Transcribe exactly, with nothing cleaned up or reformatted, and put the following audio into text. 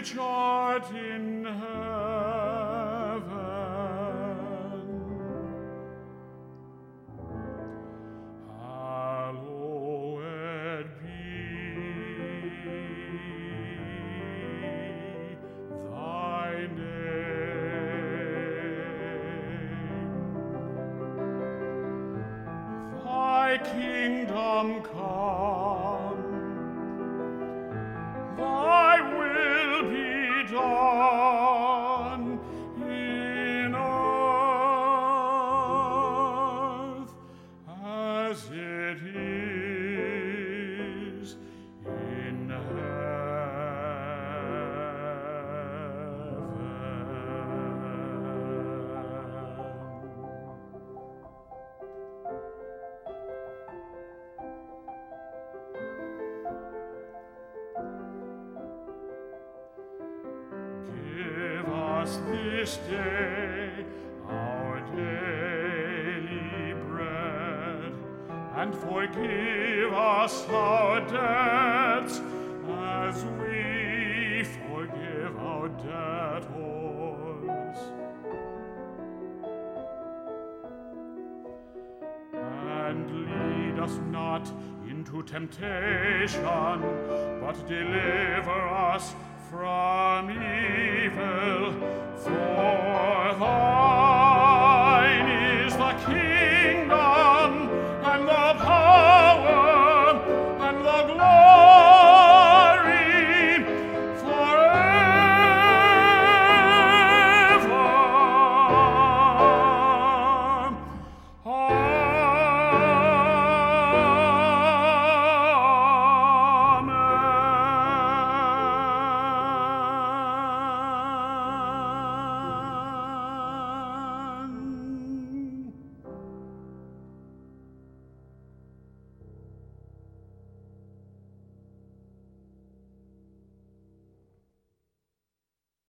which art in heaven, hallowed be thy name. Thy kingdom come, thy will be done in earth as it is in Give us this day our daily bread, and forgive us our debts as we forgive our debtors. And lead us not into temptation, but deliver us from evil.